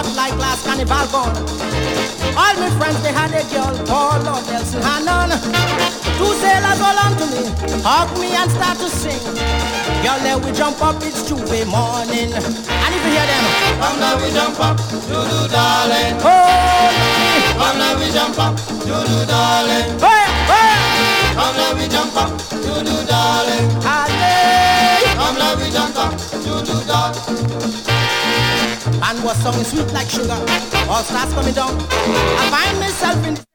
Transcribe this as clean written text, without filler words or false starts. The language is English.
hot like glass carnival gun. All my friends, they had a girl, Paul, Lord, Nelson, Hannon. Two sailors hold on to me, hug me and start to sing. Girl, let we jump up, it's Tuesday morning. And if you hear them, come now we jump up, do darling. Hold me. Come now we jump up, do darling. Hey, hey. Come now we jump up, do darling. Hallelujah. Come now we jump up, do darling. And what song is sweet like sugar, all stars coming down. I find myself in